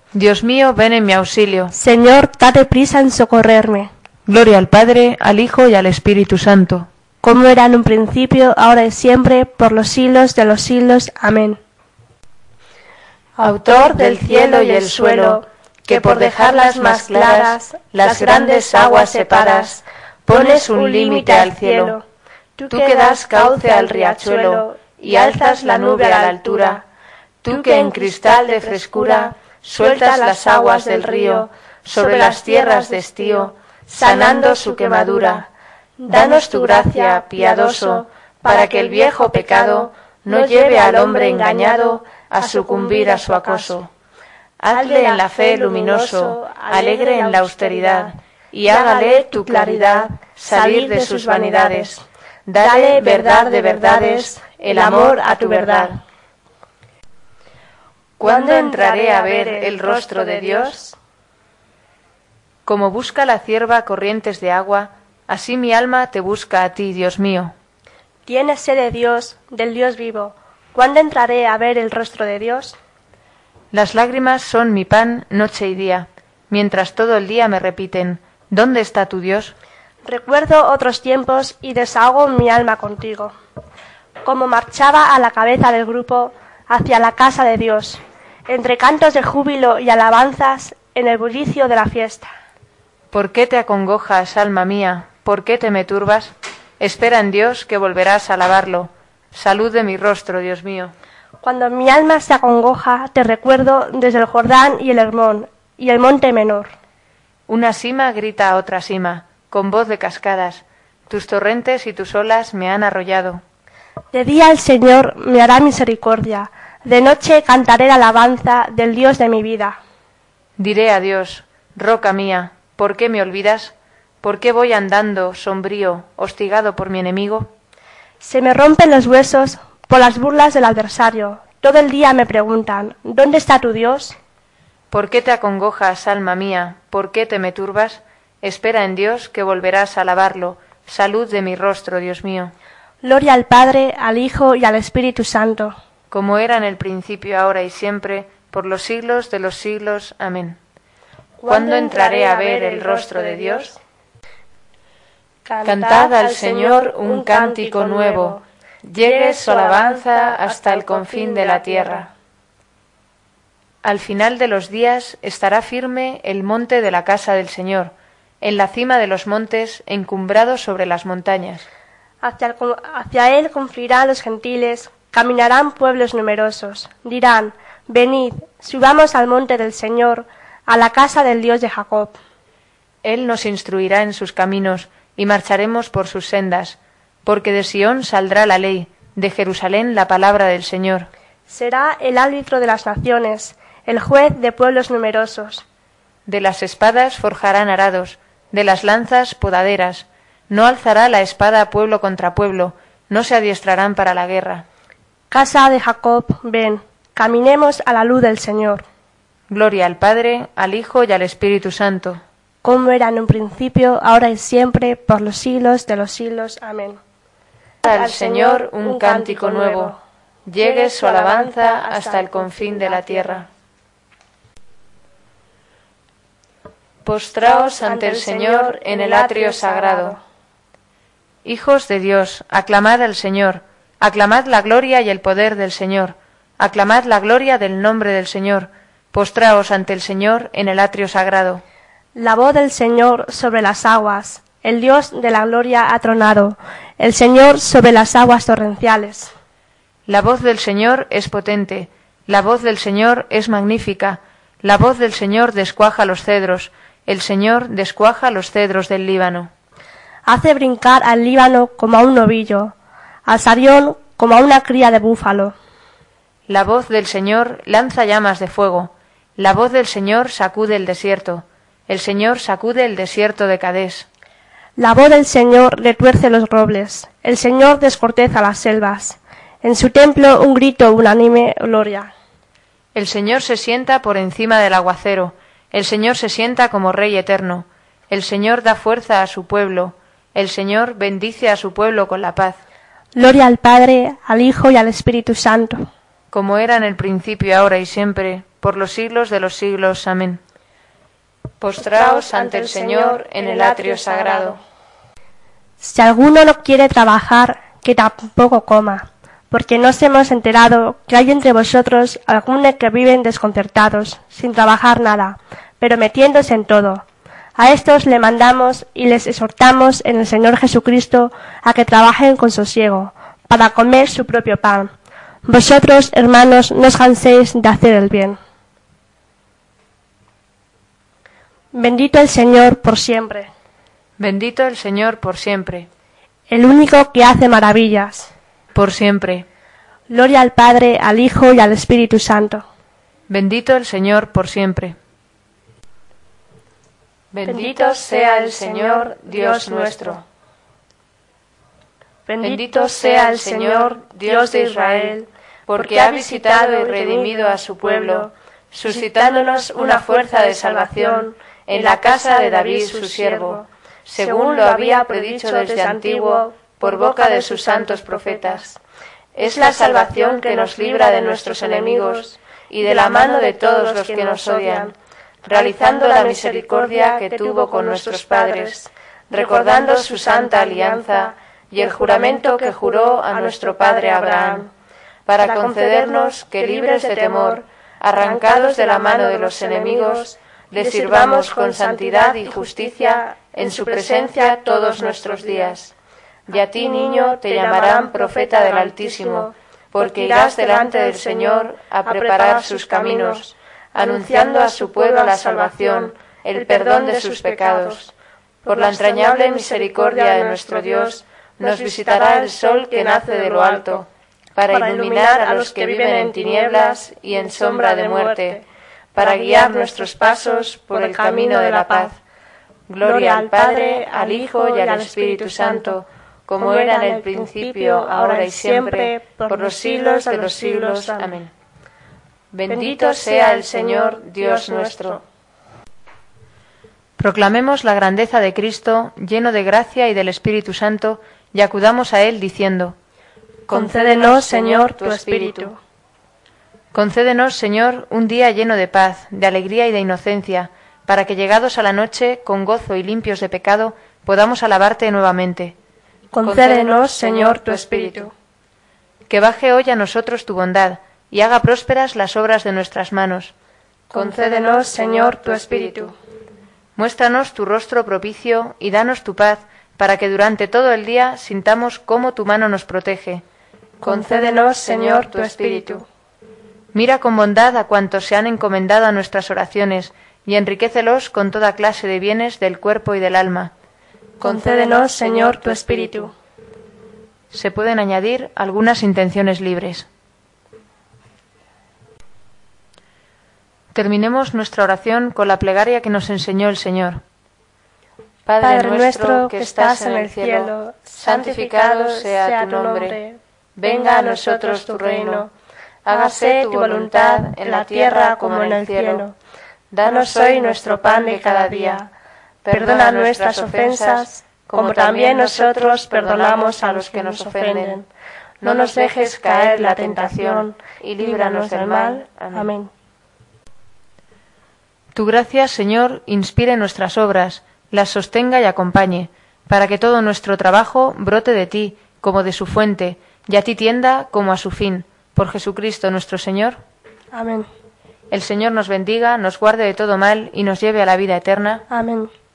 Dios mío, ven en mi auxilio. Señor, date prisa en socorrerme. Gloria al Padre, al Hijo y al Espíritu Santo. Como era en un principio, ahora y siempre, por los siglos de los siglos. Amén. Autor del cielo y el suelo, que por dejarlas más claras, las grandes aguas separas, pones un límite al cielo. Tú que das cauce al riachuelo, y alzas la nube a la altura, tú que en cristal de frescura sueltas las aguas del río sobre las tierras de estío, sanando su quemadura. Danos tu gracia, piadoso, para que el viejo pecado no lleve al hombre engañado a sucumbir a su acoso. Hazle en la fe luminoso, alegre en la austeridad, y hágale tu claridad salir de sus vanidades. Dale verdad de verdades, el amor a tu verdad. ¿Cuándo entraré a ver el rostro de Dios? Como busca la cierva corrientes de agua, así mi alma te busca a ti, Dios mío. Tienes sed de Dios, del Dios vivo. ¿Cuándo entraré a ver el rostro de Dios? Las lágrimas son mi pan noche y día, mientras todo el día me repiten, ¿dónde está tu Dios? Recuerdo otros tiempos y desahogo mi alma contigo. Como marchaba a la cabeza del grupo hacia la casa de Dios, entre cantos de júbilo y alabanzas en el bullicio de la fiesta. ¿Por qué te acongojas, alma mía? ¿Por qué te me turbas? Espera en Dios que volverás a alabarlo. Salud de mi rostro, Dios mío. Cuando mi alma se acongoja, te recuerdo desde el Jordán y el Hermón y el monte menor. Una sima grita a otra sima, con voz de cascadas. Tus torrentes y tus olas me han arrollado. De día el Señor me hará misericordia, de noche cantaré la alabanza del Dios de mi vida. Diré a Dios, roca mía, ¿por qué me olvidas? ¿Por qué voy andando, sombrío, hostigado por mi enemigo? Se me rompen los huesos por las burlas del adversario. Todo el día me preguntan, ¿dónde está tu Dios? ¿Por qué te acongojas, alma mía? ¿Por qué te me turbas? Espera en Dios que volverás a alabarlo. Salud de mi rostro, Dios mío. Gloria al Padre, al Hijo y al Espíritu Santo. Como era en el principio, ahora y siempre, por los siglos de los siglos. Amén. ¿Cuándo entraré a ver el rostro de Dios? Cantad al Señor un cántico nuevo, llegue su alabanza hasta el confín de la tierra. Al final de los días estará firme el monte de la casa del Señor, en la cima de los montes, encumbrado sobre las montañas. Hacia él confluirán los gentiles, caminarán pueblos numerosos. Dirán, venid, subamos al monte del Señor, a la casa del Dios de Jacob. Él nos instruirá en sus caminos, y marcharemos por sus sendas, porque de Sión saldrá la ley, de Jerusalén la palabra del Señor. Será el árbitro de las naciones, el juez de pueblos numerosos. De las espadas forjarán arados, de las lanzas podaderas. No alzará la espada pueblo contra pueblo, no se adiestrarán para la guerra. Casa de Jacob, ven, caminemos a la luz del Señor. Gloria al Padre, al Hijo y al Espíritu Santo. Como era en un principio, ahora y siempre, por los siglos de los siglos. Amén. Al Señor un cántico nuevo, llegue su alabanza hasta el confín de la tierra. Postraos ante el Señor en el atrio sagrado. Hijos de Dios, aclamad al Señor, aclamad la gloria y el poder del Señor, aclamad la gloria del nombre del Señor, postraos ante el Señor en el atrio sagrado. La voz del Señor sobre las aguas, el Dios de la gloria ha tronado, el Señor sobre las aguas torrenciales. La voz del Señor es potente, la voz del Señor es magnífica, la voz del Señor descuaja los cedros, el Señor descuaja los cedros del Líbano. Hace brincar al Líbano como a un novillo, al Sarión como a una cría de búfalo. La voz del Señor lanza llamas de fuego, la voz del Señor sacude el desierto, el Señor sacude el desierto de Cadés. La voz del Señor retuerce los robles, el Señor descorteza las selvas. En su templo un grito unánime gloria. El Señor se sienta por encima del aguacero, el Señor se sienta como Rey eterno, el Señor da fuerza a su pueblo, el Señor bendice a su pueblo con la paz. Gloria al Padre, al Hijo y al Espíritu Santo. Como era en el principio, ahora y siempre, por los siglos de los siglos. Amén. Postraos ante el Señor en el atrio sagrado. Si alguno no quiere trabajar, que tampoco coma, porque nos hemos enterado que hay entre vosotros algunos que viven desconcertados, sin trabajar nada, pero metiéndose en todo. A estos le mandamos y les exhortamos en el Señor Jesucristo a que trabajen con sosiego, para comer su propio pan. Vosotros, hermanos, no os canséis de hacer el bien. Bendito el Señor por siempre. Bendito el Señor por siempre. El único que hace maravillas. Por siempre. Gloria al Padre, al Hijo y al Espíritu Santo. Bendito el Señor por siempre. Bendito sea el Señor, Dios nuestro. Bendito sea el Señor, Dios de Israel, porque ha visitado y redimido a su pueblo, suscitándonos una fuerza de salvación en la casa de David su siervo, según lo había predicho desde antiguo por boca de sus santos profetas. Es la salvación que nos libra de nuestros enemigos y de la mano de todos los que nos odian, realizando la misericordia que tuvo con nuestros padres, recordando su santa alianza y el juramento que juró a nuestro padre Abraham, para concedernos que, libres de temor, arrancados de la mano de los enemigos, le sirvamos con santidad y justicia en su presencia todos nuestros días. Y a ti, niño, te llamarán profeta del Altísimo, porque irás delante del Señor a preparar sus caminos, anunciando a su pueblo la salvación, el perdón de sus pecados. Por la entrañable misericordia de nuestro Dios, nos visitará el sol que nace de lo alto, para iluminar a los que viven en tinieblas y en sombra de muerte, para guiar nuestros pasos por el camino de la paz. Gloria al Padre, al Hijo y al Espíritu Santo, como era en el principio, ahora y siempre, por los siglos de los siglos. Amén. Bendito sea el Señor, Dios nuestro. Proclamemos la grandeza de Cristo, lleno de gracia y del Espíritu Santo, y acudamos a Él diciendo: Concédenos, Señor, tu Espíritu. Concédenos, Señor, un día lleno de paz, de alegría y de inocencia, para que llegados a la noche, con gozo y limpios de pecado, podamos alabarte nuevamente. Concédenos, Señor, tu Espíritu. Que baje hoy a nosotros tu bondad, y haga prósperas las obras de nuestras manos. Concédenos, Señor, tu Espíritu. Muéstranos tu rostro propicio y danos tu paz, para que durante todo el día sintamos cómo tu mano nos protege. Concédenos, Señor, tu Espíritu. Mira con bondad a cuantos se han encomendado a nuestras oraciones, y enriquécelos con toda clase de bienes del cuerpo y del alma. Concédenos, Señor, tu Espíritu. Se pueden añadir algunas intenciones libres. Terminemos nuestra oración con la plegaria que nos enseñó el Señor. Padre nuestro que estás en el cielo, santificado sea tu nombre. Venga a nosotros tu reino. Hágase tu voluntad en la tierra como en el cielo. Danos hoy nuestro pan de cada día. Perdona nuestras ofensas, como también nosotros perdonamos a los que nos ofenden. No nos dejes caer en la tentación, y líbranos del mal. Amén. Tu gracia, Señor, inspire nuestras obras, las sostenga y acompañe, para que todo nuestro trabajo brote de ti, como de su fuente, y a ti tienda como a su fin. Por Jesucristo nuestro Señor. Amén. El Señor nos bendiga, nos guarde de todo mal y nos lleve a la vida eterna. Amén.